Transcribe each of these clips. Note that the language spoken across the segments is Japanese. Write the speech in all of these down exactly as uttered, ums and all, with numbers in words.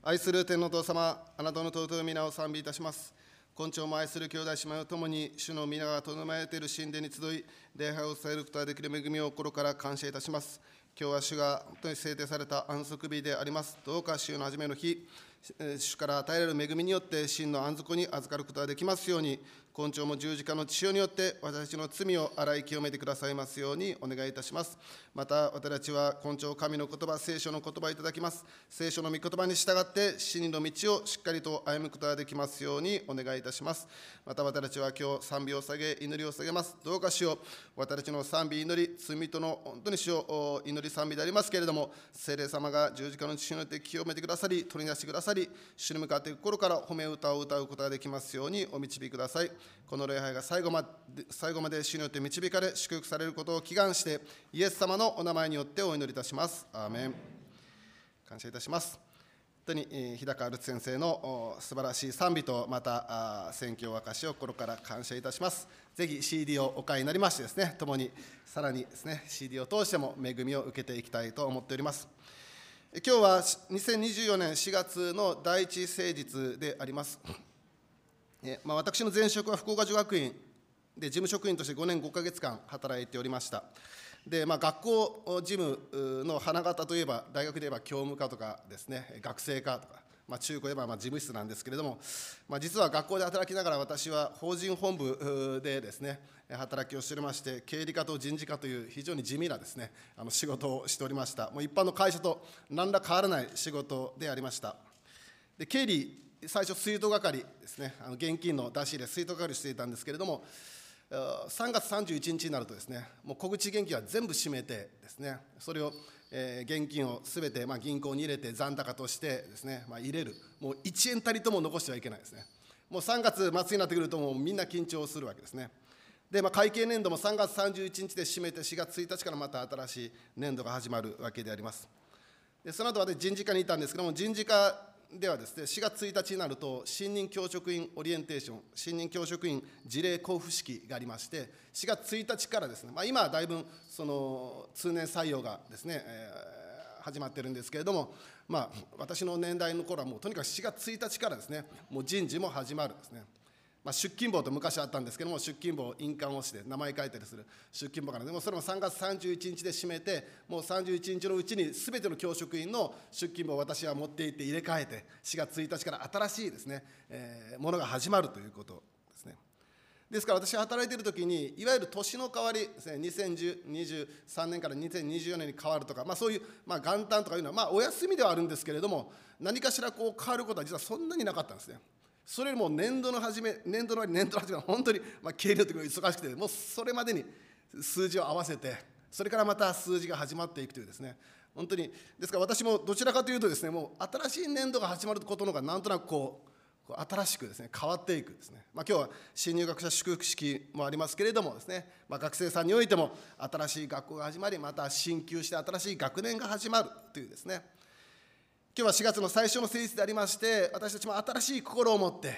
愛する天のお父様、あなたの尊い皆を賛美いたします。今朝も愛する兄弟姉妹とともに、主の皆が留められている神殿に集い、礼拝を伝えることができる恵みを心から感謝いたします。今日は主が本当に制定された安息日であります。どうか主の初めの日、主から与えられる恵みによって真の安息に預かることができますように、今朝も十字架の血潮によって私たちの罪を洗い清めてくださいますようにお願いいたします。また私たちは今朝神の言葉、聖書の言葉をいただきます。聖書の御言葉に従って真理の道をしっかりと歩むことができますようにお願いいたします。また私たちは今日賛美を下げ、祈りを下げます。どうか主よ、私たちの賛美、祈り、罪との本当に主を祈り賛美でありますけれども、聖霊様が十字架の血潮によって清めてくださり、取り出してくださり、主に向かって心から褒め歌を歌うことができますようにお導きください。この礼拝が最後まで、最後まで主によって導かれ、祝福されることを祈願して、イエス様のお名前によってお祈りいたします。アーメン。感謝いたします。本当に日高ルツ先生の素晴らしい賛美と、また宣教証しを心から感謝いたします。ぜひ シーディー をお買いになりましてですね、共にさらにですね シーディー を通しても恵みを受けていきたいと思っております。今日はにせんにじゅうよねんしがつの第一聖日であります。えまあ、私の前職は福岡女学院で事務職員としてごねんごかげつかん働いておりました。で、まあ、学校事務の花形といえば、大学で言えば教務課とかですね、学生課とか、まあ、中高で言えばまあ事務室なんですけれども、まあ、実は学校で働きながら私は法人本部でですね、働きをしておりまして、経理課と人事課という非常に地味なですね、あの仕事をしておりました。もう一般の会社と何ら変わらない仕事でありました。で、経理、最初出納係ですね、あの現金の出し入れ、出納係をしていたんですけれども、さんがつさんじゅういちにちになるとですね、もう小口現金は全部閉めてですね、それを、えー、現金をすべてまあ銀行に入れて残高としてですね、まあ、入れる、もういちえんたりとも残してはいけないですね。もうさんがつ末になってくると、もうみんな緊張するわけですね。で、まあ、会計年度もさんがつさんじゅういちにちで締めて、しがつついたちからまた新しい年度が始まるわけであります。で、その後は人事課にいたんですけども、人事課ではですね、しがつついたちになると、新任教職員オリエンテーション、新任教職員事例交付式がありまして、しがつついたちからですね、まあ、今はだいぶその通年採用がですね、えー、始まってるんですけれども、まあ、私の年代の頃はもうとにかくしがつついたちからですね、もう人事も始まるんですね。まあ、出勤簿と昔あったんですけども、出勤簿を印鑑をして名前書いたりする出勤簿から、でもそれもさんがつさんじゅういちにちで締めて、もうさんじゅういちにちのうちにすべての教職員の出勤簿を私は持っていって入れ替えて、しがつついたちから新しいですね、えー、ものが始まるということですね。ですから私が働いているときに、いわゆる年の変わりですね、にせんにじゅうさんねんからにせんにじゅうよねんに変わるとか、まあ、そういう、まあ、元旦とかいうのは、まあ、お休みではあるんですけれども、何かしらこう変わることは実はそんなになかったんですね。それよりも年度の初め、年度の年度の初めは本当に、まあ、経理の時も忙しくて、もうそれまでに数字を合わせて、それからまた数字が始まっていくというですね、本当に、ですから私もどちらかというとですね、もう新しい年度が始まることの方がなんとなくこう、新しくですね、変わっていくですね。まあ、今日は新入学者祝福式もありますけれどもですね、まあ、学生さんにおいても新しい学校が始まり、また進級して新しい学年が始まるというですね、今日はしがつの最初の聖日でありまして、私たちも新しい心を持って、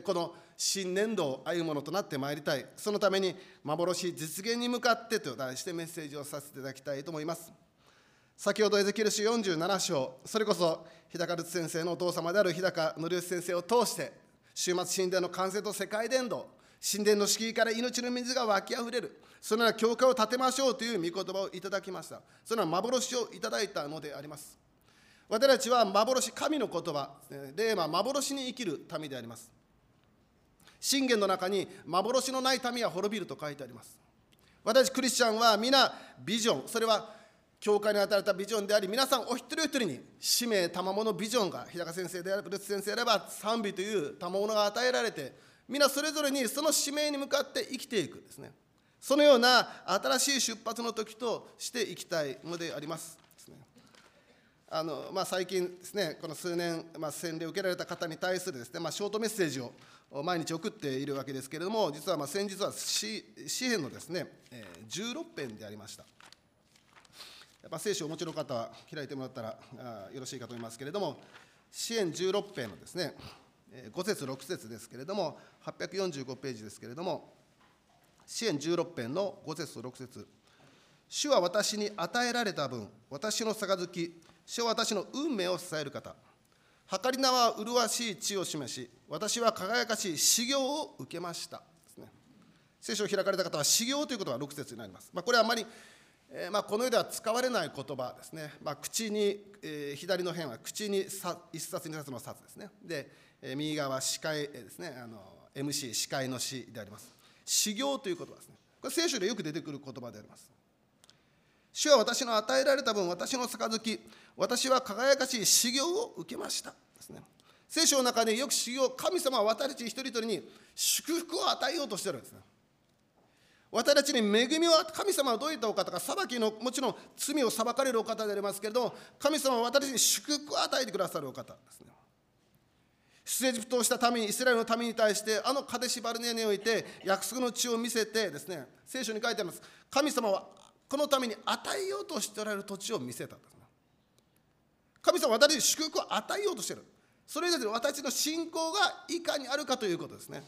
この新年度を歩むものとなってまいりたい。そのために、幻実現に向かってと題してメッセージをさせていただきたいと思います。先ほどエゼキエル書よんじゅうななしょう、それこそ日高ルツ先生のお父様である日高則義先生を通して、終末神殿の完成と世界伝道、神殿の敷居から命の水が湧きあふれる、そのような教会を建てましょうという御言葉をいただきました。そのような幻をいただいたのであります。私たちは幻、神の言葉、レーマ、幻に生きる民であります。箴言の中に、幻のない民は滅びると書いてあります。私、クリスチャンは皆、ビジョン、それは教会に与えられたビジョンであり、皆さんお一人お一人に使命、賜物、ビジョンが、日高先生であれば、ルツ先生であれば、賛美という賜物が与えられて、皆それぞれにその使命に向かって生きていくですね。そのような新しい出発の時としていきたいのであります。あのまあ、最近ですね、この数年、まあ、洗礼を受けられた方に対するですね、まあ、ショートメッセージを毎日送っているわけですけれども、実はまあ先日は詩編のですね、じゅうろっぺんでありました。まあ、聖書をお持ちの方は開いてもらったらあよろしいかと思いますけれども、詩編じゅうろっぺんのですね、ご節ろく節ですけれども、はっぴゃくよんじゅうごページですけれども、詩編じゅうろっぺんのご節とろく節、主は私に与えられた分、私の杯、主は私の運命を支える方。 計り名は麗しい地を示し、私は輝かしい修行を受けましたですね。聖書を開かれた方は修行ということがろく節になります。まあ、これはあまり、えーまあ、この世では使われない言葉ですね。まあ、口に、えー、左の辺は口に一冊二冊の冊ですね。で、えー、右側は司会ですね。あの エムシー 司会の司であります。修行という言葉ですね。これ聖書でよく出てくる言葉であります。主は私の与えられた分、私の杯、私は輝かしい修行を受けましたですね。聖書の中でよく修行、神様は私たち一人一人に祝福を与えようとしているんですね。私たちに恵みを、神様はどういったお方か、裁きの、もちろん罪を裁かれるお方でありますけれども、神様は私たちに祝福を与えてくださるお方ですね。出エジプトをした民、イスラエルの民に対して、あのカデシバルネアにおいて約束の地を見せてですね、聖書に書いてあります。神様はこのために与えようとしておられる土地を見せたんですね。神様は私たちに祝福を与えようとしている。それで私たちの信仰がいかにあるかということですね。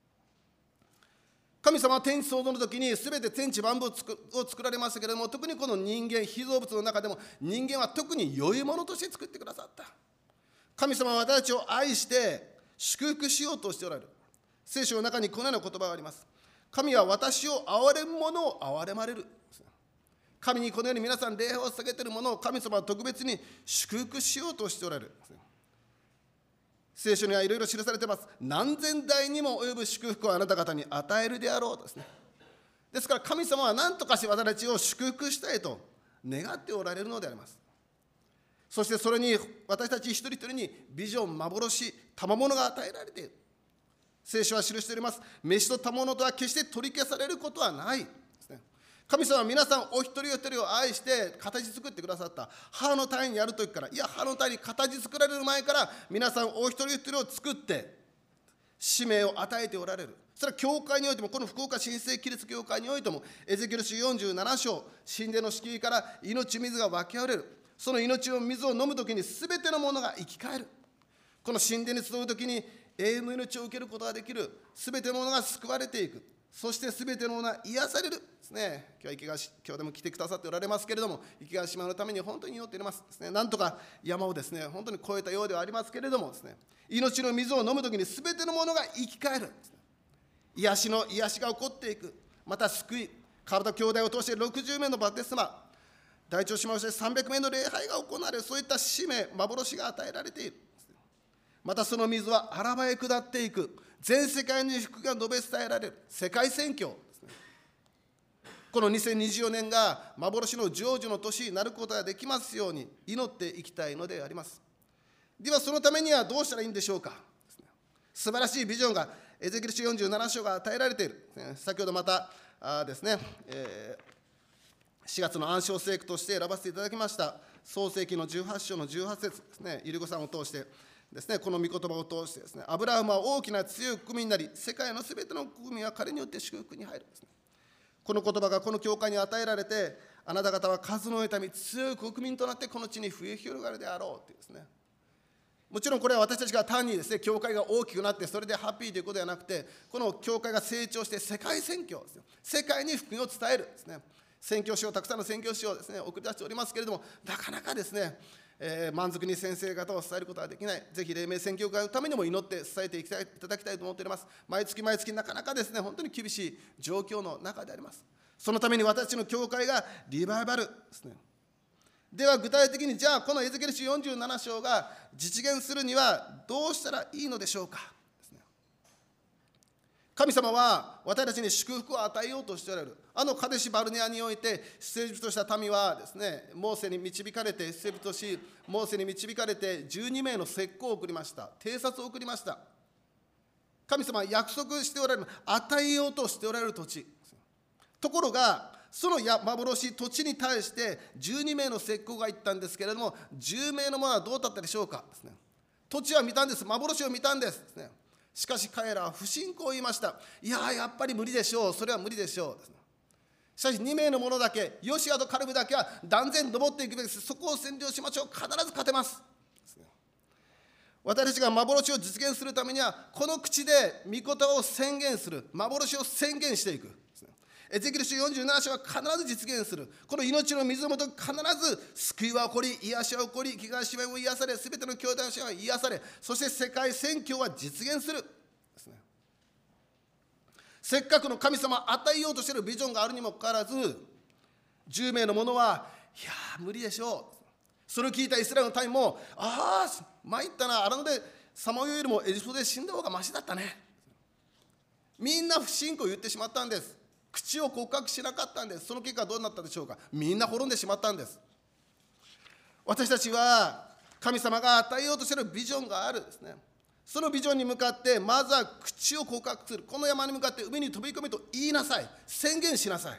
神様は天地創造の時に全て天地万物を作られましたけれども、特にこの人間、被造物の中でも人間は特に良いものとして作ってくださった。神様は私たちを愛して祝福しようとしておられる。聖書の中にこのような言葉があります。神は私を憐れむ者を憐れまれる。神にこのように皆さん礼拝を捧げているものを神様は特別に祝福しようとしておられる。聖書にはいろいろ記されています。何千代にも及ぶ祝福をあなた方に与えるであろうですね。ですから神様は何とかして私たちを祝福したいと願っておられるのであります。そしてそれに私たち一人一人にビジョン、幻、賜物が与えられている。聖書は記しております。飯と賜物とは決して取り消されることはないですね。神様は皆さんお一人お一人を愛して形作ってくださった。母の胎にやるときから、いや母の胎に形作られる前から皆さんお一人お一人を作って使命を与えておられる。それは教会においても、この福岡新生キリスト教会においても、エゼキエル書よんじゅうなな章、神殿の敷居から命水が湧きあれる。その命の水を飲むときに全てのものが生き返る。この神殿に集うときに永遠の命を受けることができる。全てのものが救われていく。そして全てのものが癒されるですね。今日は池川今日でも来てくださっておられますけれども、池川島のために本当に祈っておりますですね。なんとか山をですね、本当に越えたようではありますけれどもですね、命の水を飲むときに全てのものが生き返る。癒しの癒しが起こっていく。また救い、体兄弟を通してろくじゅうめいのバプテスマ、大腸島をしてさんびゃくめいの礼拝が行われる。そういった使命、幻が与えられている。またその水は荒場へ下っていく。全世界に福が述べ伝えられる。世界宣教ですね。このにせんにじゅうよねんが幻の成就の年になることができますように祈っていきたいのであります。ではそのためにはどうしたらいいんでしょうか。素晴らしいビジョンがエゼキエル書よんじゅうなな章が与えられている。先ほどまたあですね、えーしがつの暗唱聖句として選ばせていただきました創世記のじゅうはち章のじゅうはち節ですね。ゆり子さんを通してですね、この御言葉を通してですね、アブラハムは大きな強い国民になり、世界のすべての国民は彼によって祝福に入るんですね。この言葉がこの教会に与えられて、あなた方は数の多い民、強い国民となってこの地に増え広がるであろうというですね。もちろんこれは私たちが単にですね、教会が大きくなってそれでハッピーということではなくて、この教会が成長して世界宣教ですよ。世界に福音を伝えるですね。宣教師をたくさんの宣教師をですね送り出しておりますけれども、なかなかですね、えー、満足に先生方を伝えることができない。ぜひ黎明宣教会のためにも祈って伝えていきたいいただきたいと思っております。毎月毎月なかなかですね、本当に厳しい状況の中であります。そのために私たちの教会がリバイバルですね。では具体的に、じゃあこのエゼキエル書よんじゅうなな章が実現するにはどうしたらいいのでしょうか。神様は私たちに祝福を与えようとしておられる。あのカデシバルネアにおいて出エジプトした民はですね、モーセに導かれて出エジプトし、モーセに導かれてじゅうにめいの石膏を送りました。偵察を送りました。神様は約束しておられる、与えようとしておられる土地。ところがその幻土地に対してじゅうにめいの石膏が行ったんですけれども、じゅうめいの者はどうだったでしょうかですね。土地は見たんです。幻を見たんですですね。しかし彼らは不信仰を言いました。いややっぱり無理でしょう。それは無理でしょう。しかしにめいの者だけ、ヨシアとカルブだけは断然登っていくべきです。そこを占領しましょう。必ず勝てます。私たちが幻を実現するためには、この口で御言葉を宣言する、幻を宣言していく。 エゼキエル書よんじゅうなな章は必ず実現する。この命の水をもと必ず救いは起こり、癒しは起こり、気がしも癒され、すべての兄弟者は癒され、そして世界宣教は実現するですね。せっかくの神様を与えようとしているビジョンがあるにもかかわらず、じゅうめいの者は、いやー無理でしょう。それを聞いたイスラエルの民も、ああ参ったな、あらのでさまよいよりもエジプトで死んだ方がましだったね。みんな不信仰を言ってしまったんです。口を告白しなかったんです。その結果どうなったでしょうか。みんな滅んでしまったんです。私たちは神様が与えようとしているビジョンがあるですね。そのビジョンに向かってまずは口を告白する。この山に向かって海に飛び込めと言いなさい。宣言しなさい。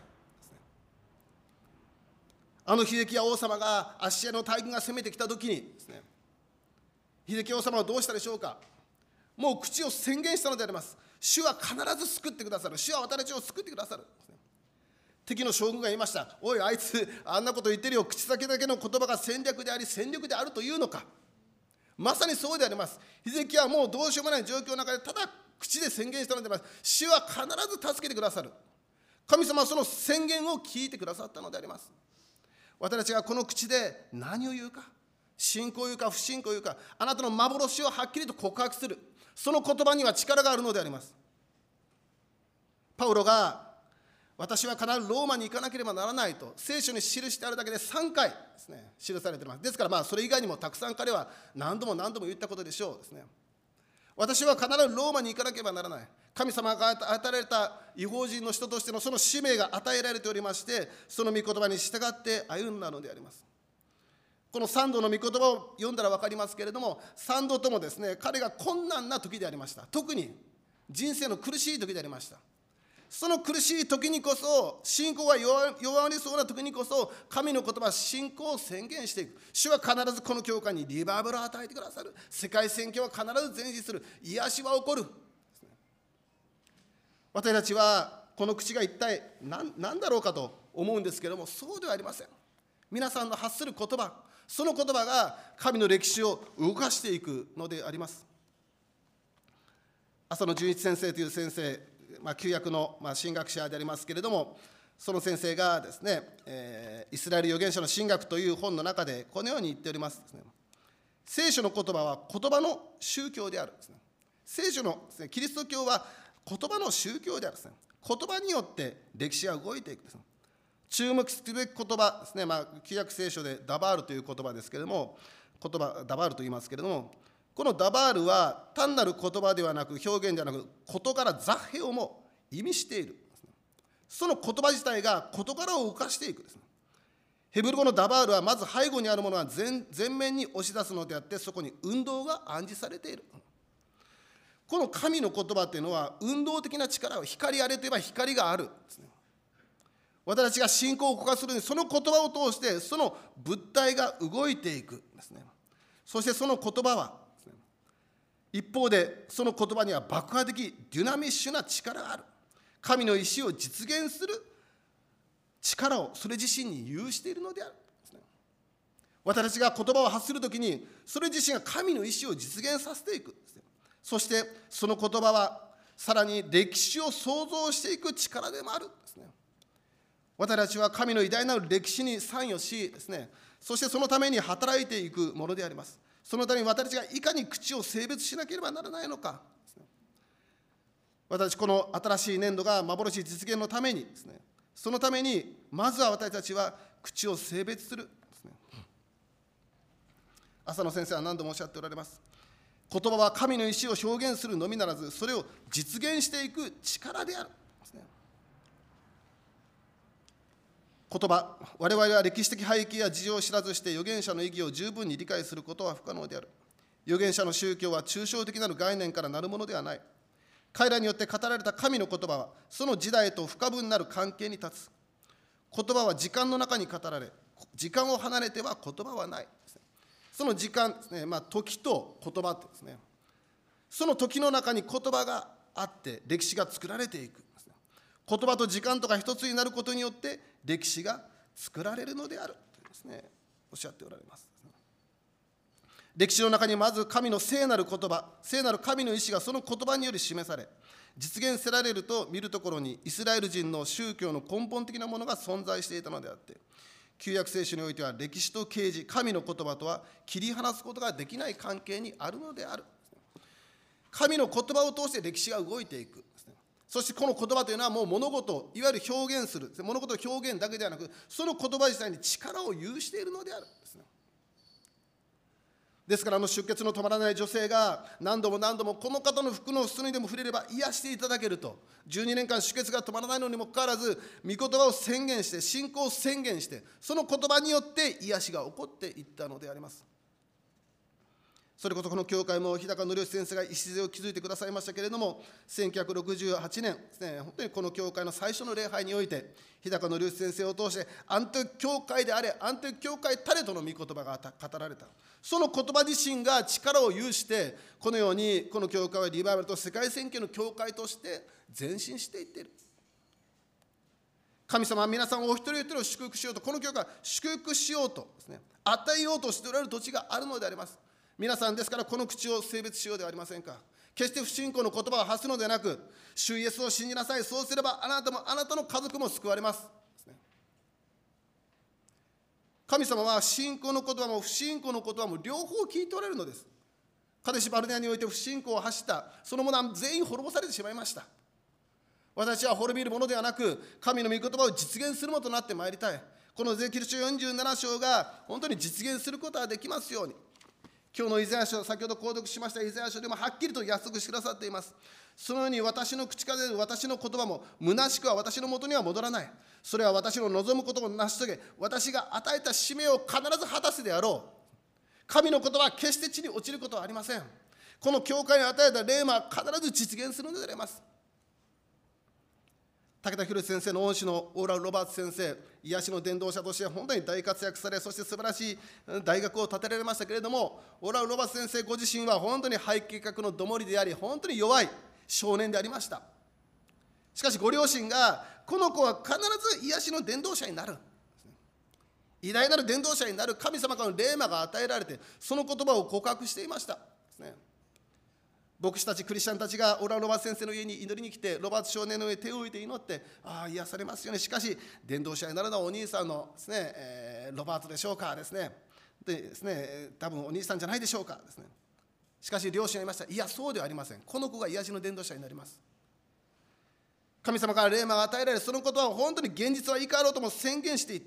あの秀樹や王様がアッシリアの大軍が攻めてきたときにですね、秀樹王様はどうしたでしょうか。もう口を宣言したのであります。主は必ず救ってくださる。主は私たちを救ってくださる。敵の将軍が言いました。おい、あいつあんなこと言ってるよ。口先だけの言葉が戦略であり戦力であるというのか。まさにそうであります。秀樹はもうどうしようもない状況の中でただ口で宣言したのであります。主は必ず助けてくださる。神様はその宣言を聞いてくださったのであります。私たちがこの口で何を言うか、信仰を言うか不信仰を言うか、あなたの幻をはっきりと告白する。その言葉には力があるのであります。パウロが私は必ずローマに行かなければならないと聖書に記してあるだけでさんかいですね、記されています。ですからまあそれ以外にもたくさん彼は何度も何度も言ったことでしょうですね。私は必ずローマに行かなければならない。神様が与えられた異邦人の人としてのその使命が与えられておりまして、その御言葉に従って歩んだのであります。この三度の御言葉を読んだら分かりますけれども、三度ともですね、彼が困難な時でありました。特に人生の苦しい時でありました。その苦しい時にこそ、信仰が弱まりそうな時にこそ、神の言葉、信仰を宣言していく。主は必ずこの教会にリバイバルを与えてくださる。世界宣教は必ず前進する。癒しは起こる。私たちはこの口が一体 何, 何だろうかと思うんですけれども、そうではありません。皆さんの発する言葉、その言葉が神の歴史を動かしていくのであります。浅野純一先生という先生、まあ、旧約の、まあ、神学者でありますけれども、その先生がですね、えー、イスラエル預言者の神学という本の中でこのように言っておりますですね。聖書の言葉は言葉の宗教であるですね。聖書のですね、キリスト教は言葉の宗教であるですね。言葉によって歴史が動いていくですね。注目すべき言葉ですね、まあ、旧約聖書でダバールという言葉ですけれども、言葉ダバールと言いますけれども、このダバールは単なる言葉ではなく、表現ではなく、事柄ザッヘオも意味している。その言葉自体が事柄を動かしていくですね。ヘブル語のダバールはまず背後にあるものは 前, 前面に押し出すのであって、そこに運動が暗示されている。この神の言葉というのは運動的な力を、光あれといえば光があるですね。私たちが信仰を告白するに、その言葉を通してその物体が動いていくですね。そしてその言葉はですね、一方でその言葉には爆破的デュナミッシュな力がある。神の意志を実現する力をそれ自身に有しているのであるですね。私たちが言葉を発するときに、それ自身が神の意志を実現させていくですね。そしてその言葉はさらに歴史を創造していく力でもあるですね。私たちは神の偉大なる歴史に参与しですね、そしてそのために働いていくものであります。そのために私たちがいかに口を性別しなければならないのかですね。私この新しい年度が幻実現のためにですね、そのためにまずは私たちは口を性別するですね。浅野先生は何度もおっしゃっておられます。言葉は神の意志を表現するのみならず、それを実現していく力であるですね。言葉、我々は歴史的背景や事情を知らずして預言者の意義を十分に理解することは不可能である。預言者の宗教は抽象的なる概念からなるものではない。彼らによって語られた神の言葉はその時代と不可分なる関係に立つ。言葉は時間の中に語られ、時間を離れては言葉はない。その時間ですね、まあ、時と言葉ってですね、その時の中に言葉があって歴史が作られていく。言葉と時間とが一つになることによって歴史が作られるのであるとですね、おっしゃっておられます。 歴史の中にまず神の聖なる言葉、聖なる神の意志がその言葉により示され、実現せられると見るところに、イスラエル人の宗教の根本的なものが存在していたのであって、旧約聖書においては歴史と啓示、神の言葉とは切り離すことができない関係にあるのである。神の言葉を通して歴史が動いていく。そしてこの言葉というのはもう物事をいわゆる表現する、物事を表現だけではなく、その言葉自体に力を有しているのである。ですから、あの出血の止まらない女性が何度も何度もこの方の服の裾にでも触れれば癒していただけると、じゅうにねんかん出血が止まらないのにもかかわらず、御言葉を宣言して、信仰を宣言して、その言葉によって癒しが起こっていったのであります。それこそこの教会も日高則義先生が礎を築いてくださいましたけれども、せんきゅうひゃくろくじゅうはちねんですね、本当にこの教会の最初の礼拝において、日高則義先生を通して、アントキ教会であれ、アントキ教会たれとの御言葉が語られた。その言葉自身が力を有して、このようにこの教会はリバイバルと世界宣教の教会として前進していっている。神様は皆さんお一人一人を祝福しようと、この教会は祝福しようとですね、与えようとしておられる土地があるのであります。皆さんですから、この口を性別しようではありませんか。決して不信仰の言葉を発すのではなく、主イエスを信じなさい、そうすればあなたもあなたの家族も救われます。神様は信仰の言葉も不信仰の言葉も両方聞いておられるのです。カデシバルネアにおいて不信仰を発した、その者は全員滅ぼされてしまいました。私は滅びるものではなく、神の御言葉を実現するものとなってまいりたい。このエゼキエル書よんじゅうなな章が本当に実現することができますように。今日のイザヤ書、先ほど購読しましたイザヤ書でもはっきりと約束してくださっています。そのように私の口から出る私の言葉も虚しくは私のもとには戻らない。それは私の望むことを成し遂げ、私が与えた使命を必ず果たすであろう。神の言葉は決して地に落ちることはありません。この教会に与えた霊魔は必ず実現するのであります。武田博先生の恩師のオーラル・ロバーツ先生、癒しの伝道者として本当に大活躍され、そして素晴らしい大学を建てられましたけれども、オーラル・ロバーツ先生ご自身は本当に肺結核のどもりであり、本当に弱い少年でありました。しかしご両親が、この子は必ず癒しの伝道者になる、偉大なる伝道者になる、神様からの霊魔が与えられて、その言葉を告白していましたですね。牧師たち、クリスチャンたちがオーラル・ロバーツ先生の家に祈りに来て、ロバーツ少年の上に手を置いて祈って、ああ癒されますよね。しかし伝道者になるのはお兄さんのですね、えー、ロバートでしょうかですね。でですね、多分お兄さんじゃないでしょうかですね。しかし両親は言いました。いや、そうではありません。この子が癒しの伝道者になります。神様から霊魔が与えられ、そのことは本当に現実はいかろうとも宣言していった。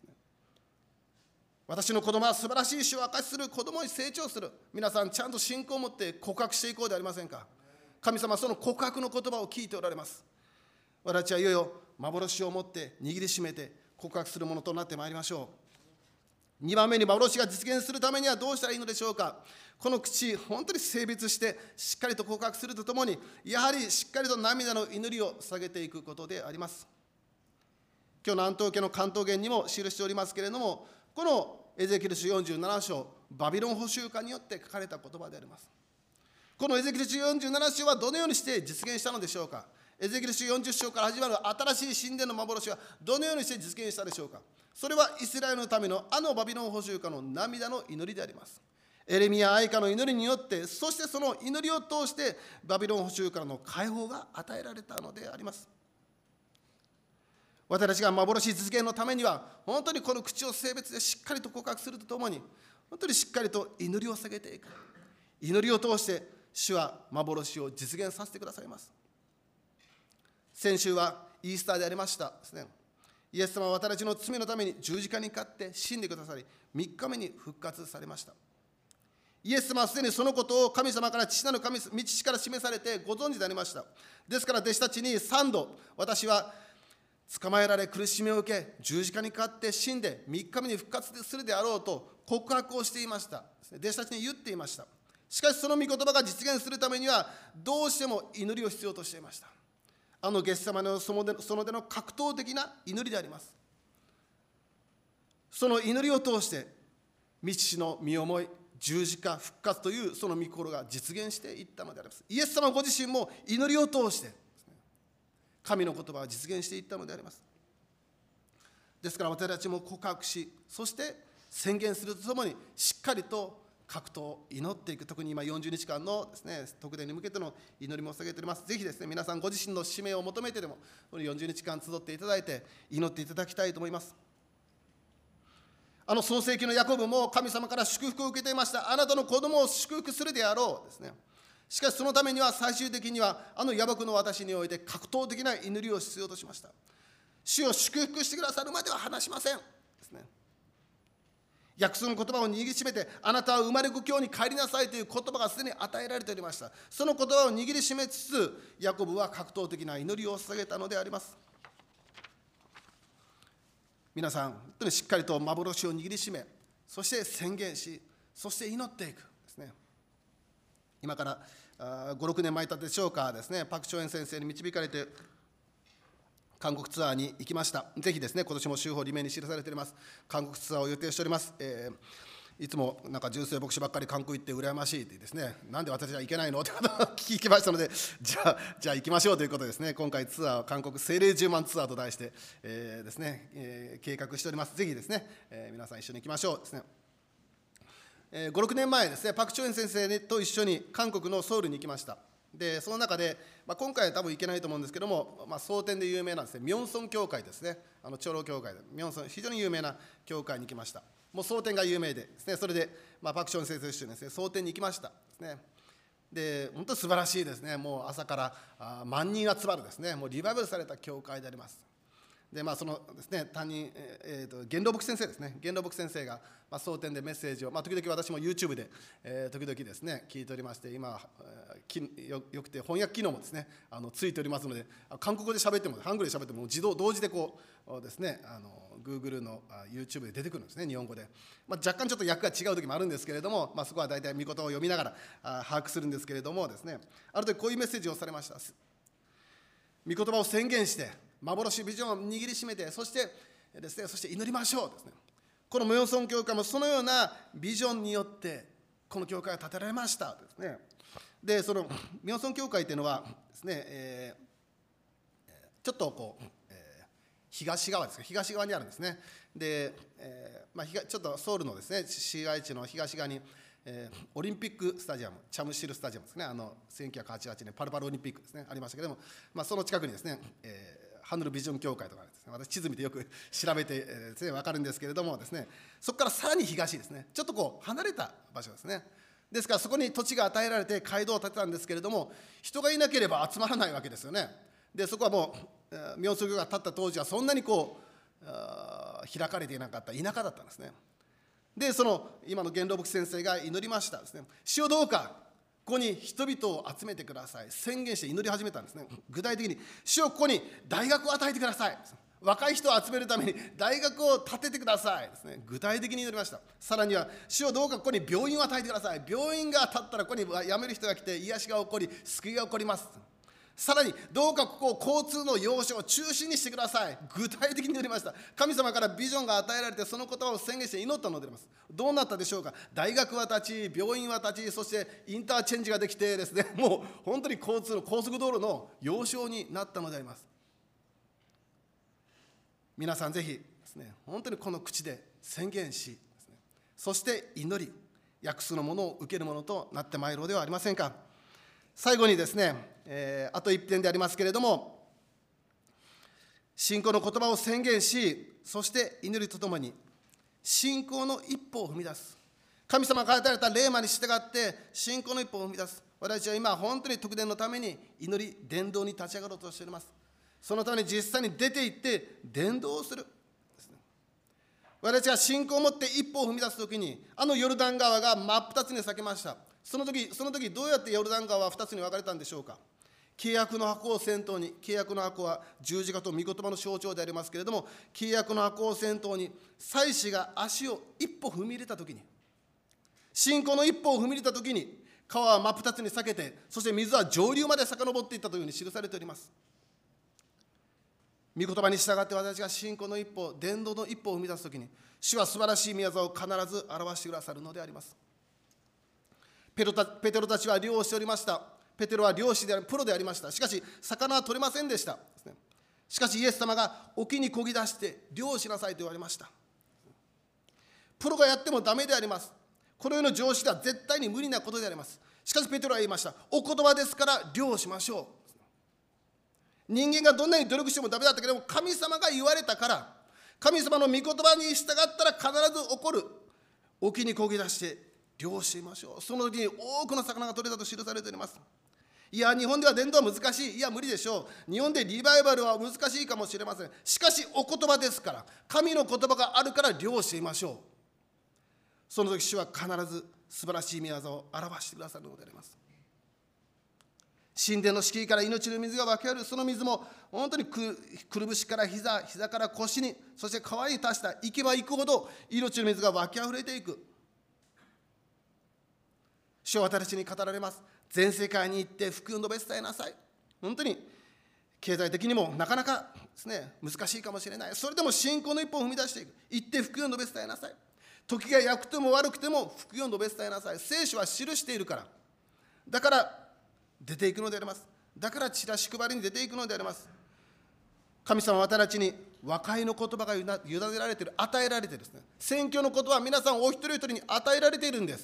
私の子供は素晴らしい主を明かしする、子供に成長する。皆さんちゃんと信仰を持って告白していこうではありませんか。神様はその告白の言葉を聞いておられます。私たちはいよいよ幻を持って握りしめて告白するものとなってまいりましょう。にばんめに、幻が実現するためにはどうしたらいいのでしょうか。この口、本当に性別してしっかりと告白するとともに、やはりしっかりと涙の祈りを下げていくことであります。今日の安東家の関東言にも記しておりますけれども、このエゼキエル書よんじゅうなな章、バビロン捕囚下によって書かれた言葉であります。このエゼキエル書よんじゅうなな章はどのようにして実現したのでしょうか。エゼキエル書よんじゅっ章から始まる新しい神殿の幻はどのようにして実現したでしょうか。それはイスラエルのためのあのバビロン捕囚下の涙の祈りであります。エレミヤ・アイカの祈りによって、そしてその祈りを通してバビロン捕囚からの解放が与えられたのであります。私たちが幻実現のためには、本当にこの口を性別でしっかりと告白するとともに、本当にしっかりと祈りを下げていく。祈りを通して主は幻を実現させてくださいます。先週はイースターでありましたですね。イエス様は私たちの罪のために十字架にかかって死んでくださり、みっかめに復活されました。イエス様はすでにそのことを神様から父なる神、道から示されてご存知でありました。ですから弟子たちにさんど、私は捕まえられ苦しみを受け、十字架にかかって死んでみっかめに復活するであろうと告白をしていました。弟子たちに言っていました。しかしその御言葉が実現するためにはどうしても祈りを必要としていました。あのゲッセマネの園での格闘的な祈りであります。その祈りを通して道の身思い、十字架復活というその御心が実現していったのであります。イエス様ご自身も祈りを通して神の言葉は実現していったのであります。ですから私たちも告白し、そして宣言するとともにしっかりと格闘、祈っていく、特に今よんじゅうにちかんのですね、特典に向けての祈りも捧げております。ぜひですね、皆さんご自身の使命を求めてでも、このよんじゅうにちかん集っていただいて、祈っていただきたいと思います。あの創世記のヤコブも神様から祝福を受けていました。あなたの子供を祝福するであろうですね。しかしそのためには最終的にはあの野木の私において格闘的な祈りを必要としました。主を祝福してくださるまでは話しませんですね。約束の言葉を握りしめて、あなたは生まれ故郷に帰りなさいという言葉がすでに与えられておりました。その言葉を握りしめつつ、ヤコブは格闘的な祈りを捧げたのであります。皆さん、本当にしっかりと幻を握りしめ、そして宣言し、そして祈っていくですね。今からご、ろくねんまえだったでしょうかですね、パク・チョエン先生に導かれて韓国ツアーに行きました。ぜひですね、今年も週報裏面に記されております韓国ツアーを予定しております。えーいつもなんか純正牧師ばっかり韓国行って羨ましいってですね、なんで私は行けないのってことを聞きましたので、じゃあ、じゃあ行きましょうということでですね、今回ツアー、韓国精霊じゅうまんツアーと題して、えーですねえー、計画しております。ぜひですね、えー、皆さん一緒に行きましょうですね。えー、ご、ろくねんまえですね、パク・チョエン先生と一緒に韓国のソウルに行きました。でその中で、まあ、今回は多分行けないと思うんですけども、まあ、蒼天で有名なですね、ミョンソン教会ですね、あの長老教会で、ミョンソン、非常に有名な教会に行きました。もう蒼天が有名でですね、それで、まあ、パク・チョン先生と一緒にですね、蒼天に行きましたですね。で本当に素晴らしいですね。もう朝からあ万人集まるですね、もうリバイバルされた教会であります。でまあ、そのですね、担任、えー、と元老牧先生ですね、元老牧先生が、まあ、蒼天でメッセージを、まあ、時々私も YouTube で、えー、時々ですね、聞いておりまして、今、きよよくて翻訳機能もですね、あのついておりますので、韓国語で喋っても、ハングルで喋っても、自動、同時でこうですね、あの Google の YouTube で出てくるんですね、日本語で。まあ、若干ちょっと訳が違う時もあるんですけれども、まあ、そこは大体御言葉を読みながらあ把握するんですけれどもですね、ある時こういうメッセージをされました。御言葉を宣言して、幻、ビジョンを握りしめて、そしてですね、そして祈りましょうですね。このミョンソン教会もそのようなビジョンによってこの教会が建てられましたですね。でそのミョンソン教会というのはですね、えー、ちょっとこう、えー、東側ですか、東側にあるんですね。で、えーまあ、ちょっとソウルのですね市街地の東側に、えー、オリンピックスタジアム、チャムシルスタジアムですね、あのせんきゅうひゃくはちじゅうはちねんパルパルオリンピックですね、ありましたけれども、まあ、その近くにですね、えーハンドルビジョン協会とかですね、私地図見てよく調べてですね、分かるんですけれどもですね、そこからさらに東ですね、ちょっとこう離れた場所ですね。ですからそこに土地が与えられて街道を建てたんですけれども、人がいなければ集まらないわけですよね。でそこはもうミョンソン教が建った当時はそんなにこう開かれていなかった田舎だったんですね。でその今の元老牧先生が祈りましたですね。主よどうかここに人々を集めてください。宣言して祈り始めたんですね。具体的に、主よここに大学を与えてください。若い人を集めるために大学を建ててくださいですね。具体的に祈りました。さらには、主よどうかここに病院を与えてください。病院が建ったらここに辞める人が来て癒しが起こり、救いが起こります。さらにどうかここを交通の要所を中心にしてください。具体的に祈りました。神様からビジョンが与えられて、その言葉を宣言して祈ったのであります。どうなったでしょうか。大学は立ち、病院は立ち、そしてインターチェンジができてですね、もう本当に交通の高速道路の要衝になったのであります。皆さんぜひですね、本当にこの口で宣言しですね、そして祈り、約束のものを受けるものとなってまいろうではありませんか。最後にですね、えー、あと一点でありますけれども、信仰の言葉を宣言し、そして祈りとともに信仰の一歩を踏み出す。神様が与えられた霊魔に従って信仰の一歩を踏み出す。私たちは今本当に特典のために祈り伝道に立ち上がろうとしております。そのために実際に出て行って伝道をする。私たちが信仰を持って一歩を踏み出すときに、あのヨルダン川が真っ二つに裂けました。その時、その時どうやってヨルダン川は二つに分かれたんでしょうか。契約の箱を先頭に、契約の箱は十字架と御言葉の象徴でありますけれども、契約の箱を先頭に祭司が足を一歩踏み入れたときに、信仰の一歩を踏み入れたときに、川は真っ二つに裂けて、そして水は上流まで遡っていったというふうに記されております。御言葉に従って私が信仰の一歩、伝道の一歩を踏み出すときに、主は素晴らしい御業を必ず表してくださるのであります。ペテロたちは漁をしておりました。ペテロは漁師であり、プロでありました。しかし、魚は取れませんでした。しかし、イエス様が沖に漕ぎ出して漁をしなさいと言われました。プロがやってもダメであります。 この世の常識では絶対に無理なことであります。しかしペテロは言いました。お言葉ですから領しましょう。人間がどんなに努力してもダメだったけれども、神様が言われたから、神様の御言葉に従ったら必ず起こる。沖に漕ぎ出して漁しましょう。その時に多くの魚が取れたと記されております。いや、日本では伝道は難しい。いや、無理でしょう。日本でリバイバルは難しいかもしれません。しかし、お言葉ですから、神の言葉があるから漁しましょう。その時、主は必ず素晴らしい御業を表してくださるのであります。神殿の敷居から命の水が湧き上がる。その水も本当にくるぶしから膝、膝から腰に、そして川に達した。行けば行くほど命の水が湧きあふれていく。主は私たちに語られます。全世界に行って福音を述べ伝えなさい。本当に経済的にもなかなかですね、難しいかもしれない。それでも信仰の一歩を踏み出していく。行って福音を述べ伝えなさい。時が良くても悪くても福音を述べ伝えなさい。聖書は記しているから。だから出ていくのであります。だからチラシ配りに出ていくのであります。神様は私たちに和解の言葉が委ねられている、与えられているですね。宣教の言葉は皆さんお一人一人に与えられているんです。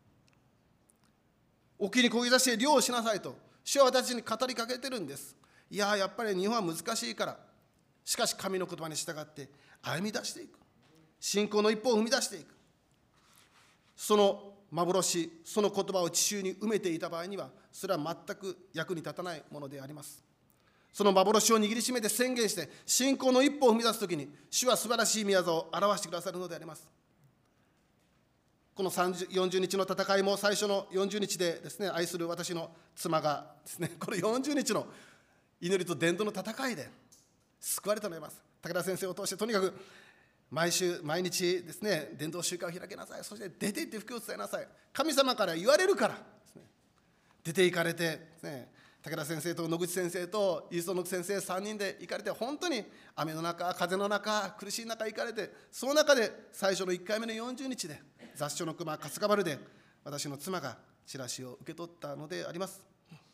沖に漕ぎ出して漁をしなさいと主は私たちに語りかけているんです。いややっぱり日本は難しいから、しかし神の言葉に従って歩み出していく、信仰の一歩を踏み出していく。その幻、その言葉を地中に埋めていた場合には、それは全く役に立たないものであります。その幻を握りしめて宣言して信仰の一歩を踏み出すときに、主は素晴らしい御業を表してくださるのであります。このよんじゅうにちの戦いも最初のよんじゅうにちでですね、愛する私の妻がですね、これよんじゅうにちの祈りと伝道の戦いで救われたのであります。武田先生を通してとにかく毎週毎日ですね、伝道集会を開けなさい。そして出て行って福音を伝えなさい。神様から言われるからですね、出て行かれてですね、武田先生と野口先生と磯野先生さんにんで行かれて、本当に雨の中、風の中、苦しい中行かれて、その中で最初のいっかいめのよんじゅうにちで雑所の熊春日原で私の妻がチラシを受け取ったのであります。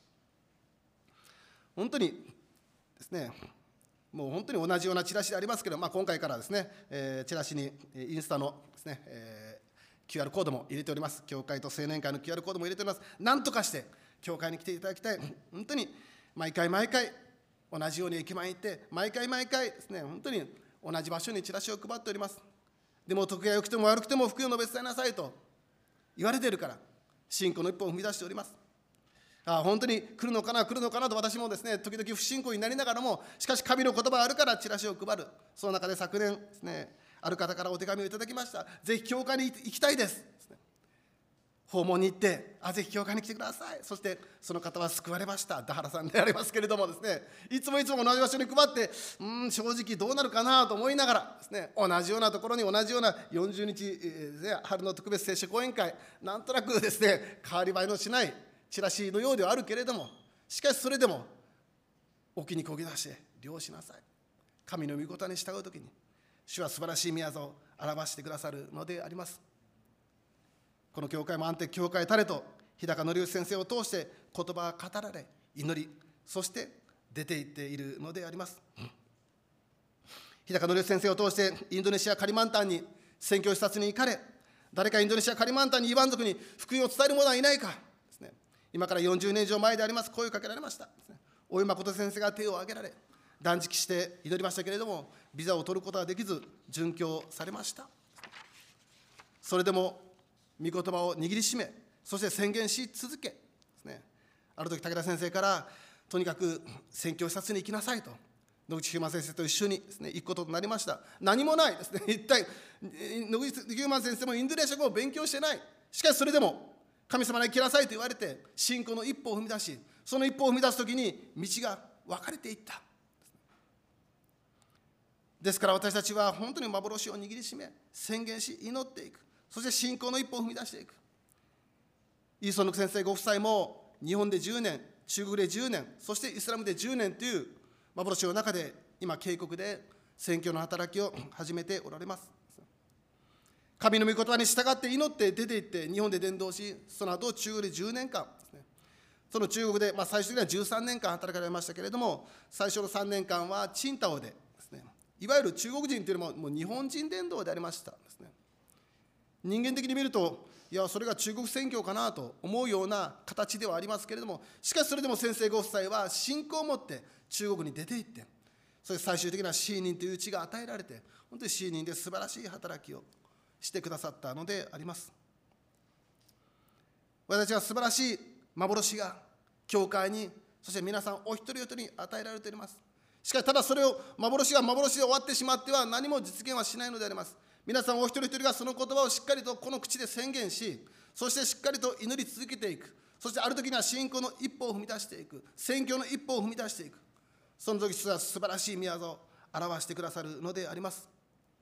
本当にですね、もう本当に同じようなチラシでありますけど、まあ、今回からですね、えー、チラシにインスタのですね、えー、キューアール コードも入れております。教会と青年会の キューアール コードも入れております。何とかして教会に来ていただきたい。本当に毎回毎回同じように駅前に行って毎回毎回ですね、本当に同じ場所にチラシを配っております。でも時が良くても悪くても福音を述べ伝えなさいと言われているから、信仰の一歩を踏み出しております。ああ本当に来るのかな来るのかなと私もですね、時々不信仰になりながらも、しかし神の言葉があるからチラシを配る。その中で昨年ですね、ある方からお手紙をいただきました。ぜひ教会に行きたいです。訪問に行って、あぜひ教会に来てください。そしてその方は救われました。田原さんでありますけれどもですね、いつもいつも同じ場所に配って、うん正直どうなるかなと思いながらですね、同じようなところに同じようなよんじゅうにち、えー、春の特別聖書講演会、なんとなくですね、変わり映えのしないチラシのようではあるけれども、しかしそれでも沖に漕ぎ出して漁しなさい。神の御言葉に従うときに主は素晴らしい御業を表してくださるのであります。この教会も安定教会たれと日高則義先生を通して言葉が語られ、祈り、そして出て行っているのであります。日高則義先生を通してインドネシアカリマンタンに宣教視察に行かれ、誰かインドネシアカリマンタンにイワン族に福音を伝える者はいないかですね、今からよんじゅうねん以上前であります。声をかけられました。大井誠先生が手を挙げられ断食して祈りましたけれども、ビザを取ることができず殉教されました。それでも御言葉を握りしめ、そして宣言し続けですね、ある時武田先生からとにかく宣教視察に行きなさいと野口ヒューマン先生と一緒にですね行くこととなりました。何もないですね、一体野口ヒューマン先生もインドネシア語を勉強してない。しかしそれでも神様に行きなさいと言われて信仰の一歩を踏み出し、その一歩を踏み出すときに道が分かれていった。ですから私たちは本当に幻を握りしめ宣言し祈っていく、そして信仰の一歩を踏み出していく。イーソンヌク先生ご夫妻も日本でじゅうねん、中国でじゅうねん、そしてイスラムでじゅうねんという幻の中で今渓谷で宣教の働きを始めておられます。神の御言葉に従って祈って出て行って日本で伝道し、その後中国でじゅうねんかんですね、その中国で、まあ、最終的にはじゅうさんねんかん働かれましたけれども、最初のさんねんかんはチンタオでですね、いわゆる中国人というよりももう日本人伝道でありましたですね。人間的に見るといや、それが中国宣教かなと思うような形ではありますけれども、しかしそれでも先生ご夫妻は信仰を持って中国に出て行って、それ最終的なシー人という地が与えられて、本当にシー人で素晴らしい働きをしてくださったのであります。私たちは素晴らしい幻が教会に、そして皆さんお一人お一人に与えられております。しかし、ただそれを幻が幻で終わってしまっては何も実現はしないのであります。皆さんお一人一人がその言葉をしっかりとこの口で宣言し、そしてしっかりと祈り続けていく。そしてある時には信仰の一歩を踏み出していく。宣教の一歩を踏み出していく。その時、主は素晴らしい宮業を表してくださるのであります。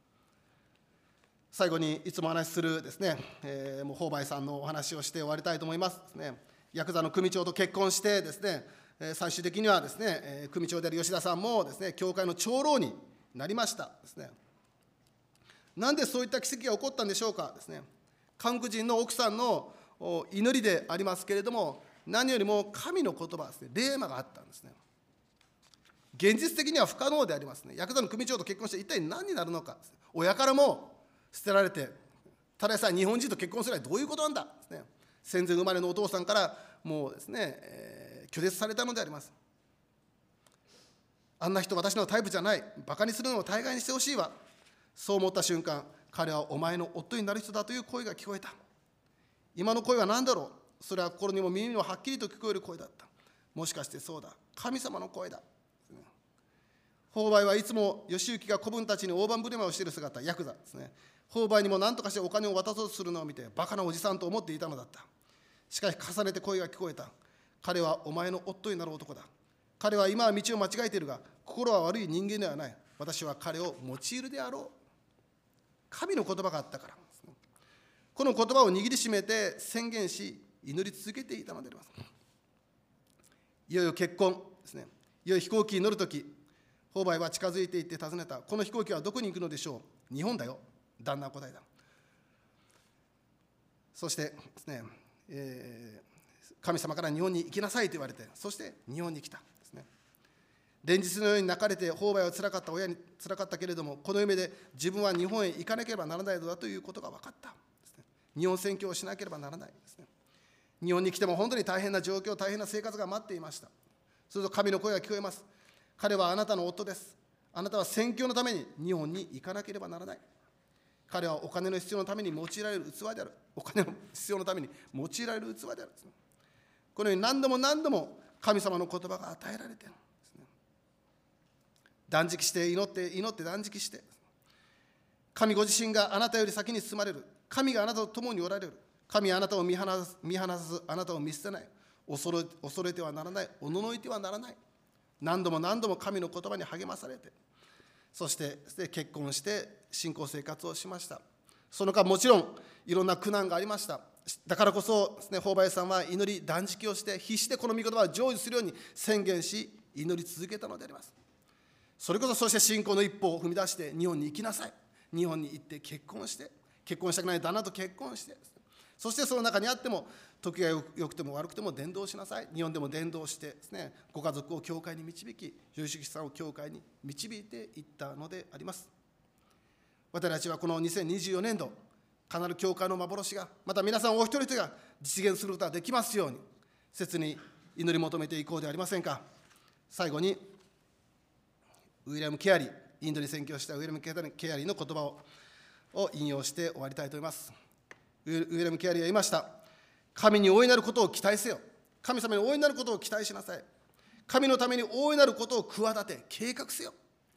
最後にいつもお話しするですね、えー、もう宝梅さんのお話をして終わりたいと思いますですね。ヤクザの組長と結婚してですね、最終的にはですね、組長である吉田さんもですね、教会の長老になりましたですね。なんでそういった奇跡が起こったんでしょうかですね。韓国人の奥さんの祈りでありますけれども、何よりも神の言葉ですね、霊魔があったんですね。現実的には不可能でありますね。ヤクザの組長と結婚して一体何になるのかですね。親からも捨てられて、ただでさえ日本人と結婚するのはどういうことなんだですね。戦前生まれのお父さんからもうですね、えー、拒絶されたのであります。あんな人私のタイプじゃない、バカにするのを大概にしてほしいわ。そう思った瞬間、彼はお前の夫になる人だという声が聞こえた。今の声は何だろう。それは心にも耳にもはっきりと聞こえる声だった。もしかしてそうだ、神様の声だ。宝梅はいつも義行が子分たちに大盤振る舞いをしている姿、ヤクザですね。宝梅にも何とかしてお金を渡そうとするのを見て、バカなおじさんと思っていたのだった。しかし重ねて声が聞こえた。彼はお前の夫になる男だ。彼は今は道を間違えているが、心は悪い人間ではない。私は彼を用いるであろう。神の言葉があったからですね。この言葉を握りしめて宣言し、祈り続けていたのであります。いよいよ結婚ですね。いよいよ飛行機に乗るとき、宝梅は近づいていって尋ねた。この飛行機はどこに行くのでしょう。日本だよ。旦那は答えた。そしてですね、えー、神様から日本に行きなさいと言われて、そして日本に来たですね。連日のように泣かれて宝梅はつらかった親につらかったけれども、この夢で自分は日本へ行かなければならないのだということが分かったですね。日本宣教をしなければならないですね。日本に来ても本当に大変な状況、大変な生活が待っていました。すると神の声が聞こえます。彼はあなたの夫です。あなたは宣教のために日本に行かなければならない。彼はお金の必要のために用いられる器である。お金の必要のために用いられる器である。このように何度も何度も神様の言葉が与えられているんですね。断食して祈って祈って断食して、神ご自身があなたより先に進まれる。神があなたと共におられる。神はあなたを見放す、見放さず、あなたを見捨てない。恐れ、恐れてはならない。おののいてはならない。何度も何度も神の言葉に励まされて、そして結婚して信仰生活をしました。その間もちろんいろんな苦難がありました。だからこそですね、宝梅さんは祈り断食をして必死でこの御言葉を成就するように宣言し、祈り続けたのであります。それこそそして信仰の一歩を踏み出して日本に行きなさい。日本に行って結婚して、結婚したくない旦那と結婚して、そしてその中にあっても時がよくても悪くても伝道しなさい。日本でも伝道してですね、ご家族を教会に導き、義行さんを教会に導いていったのであります。私たちはこのにせんにじゅうよねんど、必ず教会の幻が、また皆さんお一人一人が実現することができますように、切に祈り求めていこうではありませんか。最後に、ウィリアム・ケアリー、インドに宣教したウィリアム・ケアリーの言葉をを引用して終わりたいと思います。ウィリアム・ケアリーは言いました。神に大いなることを期待せよ。神様に大いなることを期待しなさい。神のために大いなることを企て、計画せよ。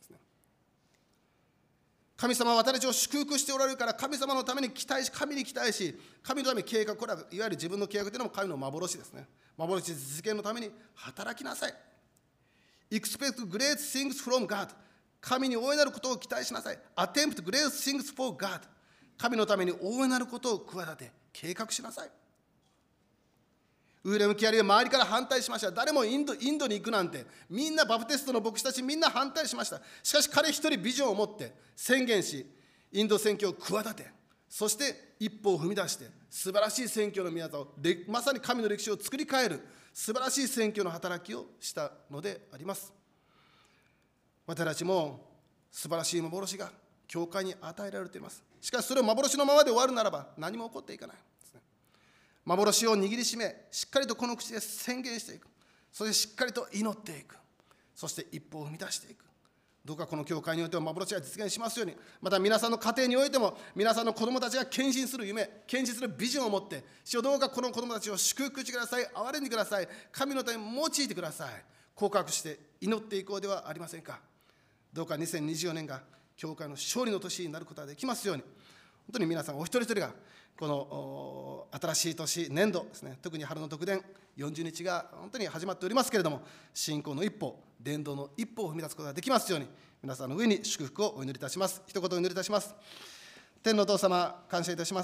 神様は私たちを祝福しておられるから、神様のために期待し、神に期待し、神のために計画、これはいわゆる自分の計画というのも神の幻ですね。幻実現のために働きなさい。Expect great things from God。神に大いなることを期待しなさい。Attempt great things for God。神のために大いなることを企て、計画しなさい。ウィリアム・ケアリーは周りから反対しました。誰もインド、インドに行くなんて、みんなバプテストの牧師たちみんな反対しました。しかし彼一人ビジョンを持って宣言し、インド宣教を企て、そして一歩を踏み出して、素晴らしい宣教の宮座を、まさに神の歴史を作り変える素晴らしい宣教の働きをしたのであります。私たちも素晴らしい幻が教会に与えられています。しかしそれを幻のままで終わるならば何も起こっていかないですね。 幻を握りしめ、しっかりとこの口で宣言していく。そしてしっかりと祈っていく。そして一歩を踏み出していく。どうかこの教会においても幻が実現しますように、また皆さんの家庭においても、皆さんの子供たちが献身する夢、献身するビジョンを持って、主よどうかこの子供たちを祝福してください、憐れんでください、神のために用いてください。告白して祈っていこうではありませんか。どうかにせんにじゅうよねんが教会の勝利の年になることができますように、本当に皆さんお一人一人がこの新しい年、年度ですね、特に春の特典よんじゅうにちが本当に始まっておりますけれども、信仰の一歩、伝道の一歩を踏み出すことができますように、皆さんの上に祝福をお祈りいたします。一言お祈りいたします。天のお父様、感謝いたします。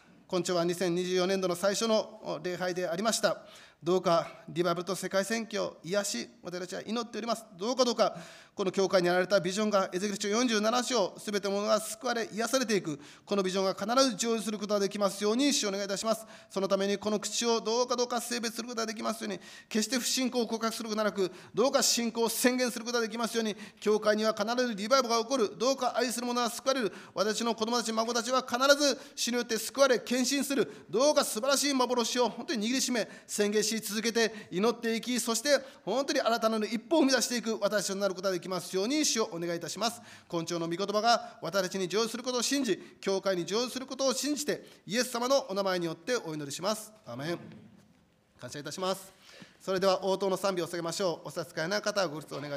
今朝はにせんにじゅうよねんどの最初の礼拝でありました。どうかリバイバルと世界宣教、癒し、私たちは祈っております。どうかどうかこの教会にあられたビジョンがエゼキエル書よんじゅうなな章、すべてものが救われ癒されていく、このビジョンが必ず成就することができますように主をお願いいたします。そのためにこの口をどうかどうか性別することができますように、決して不信仰を告白することなく、どうか信仰を宣言することができますように、教会には必ずリバイバルが起こる。どうか愛する者は救われる。私の子供たち、孫たちは必ず主によって救われ献身する。どうか素晴らしい幻を本当に握りしめ宣言し続けて祈っていき、そして本当に新たなる一歩を生み出していく私たちになることができますように主をお願いいたします。今朝の御言葉が私たちに成就することを信じ、教会に成就することを信じて、イエス様のお名前によってお祈りします。アーメン。感謝いたします。それでは応答の賛美を捧げましょう。お差し支えない方はご列お願い